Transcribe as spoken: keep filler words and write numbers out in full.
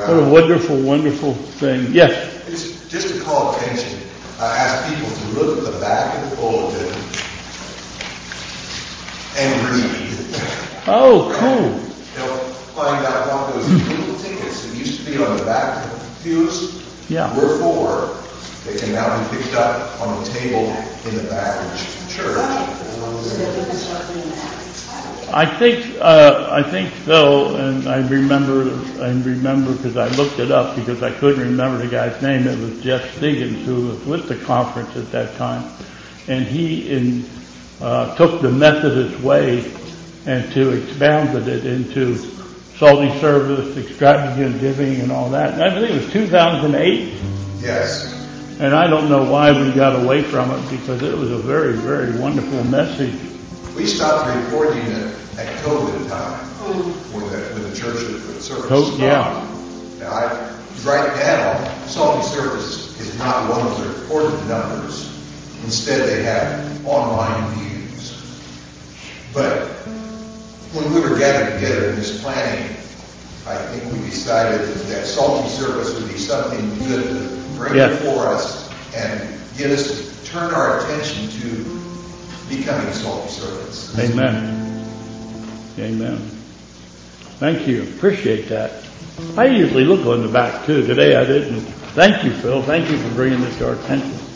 What a wonderful, wonderful thing. Yes? Just, just to call attention, I ask people to look at the back of the bulletin and read. Oh, cool. They'll find out what those little tickets that used to be on the back of the pews yeah. were for. They can now be picked up on the table in the back of the church. I think, uh, I think Phil, and I remember, I remember because I looked it up because I couldn't remember the guy's name. It was Jeff Stiggins who was with the conference at that time. And he in, uh, took the Methodist way and to expounded it into salty service, extravagant giving and all that. And I think it was two thousand eight. Yes. And I don't know why we got away from it because it was a very, very wonderful message. We stopped recording it at COVID time when the, when the church the service Co- stopped. Yeah. Now, I, right now, salty service is not one of the recorded numbers. Instead, they have online views. But when we were gathered together in this planning, I think we decided that salty service would be something good to bring yeah. before us and get us to turn our attention to becoming salty servants. Amen. Amen. Thank you. Appreciate that. I usually look on the back too. Today I didn't. Thank you, Phil. Thank you for bringing this to our attention.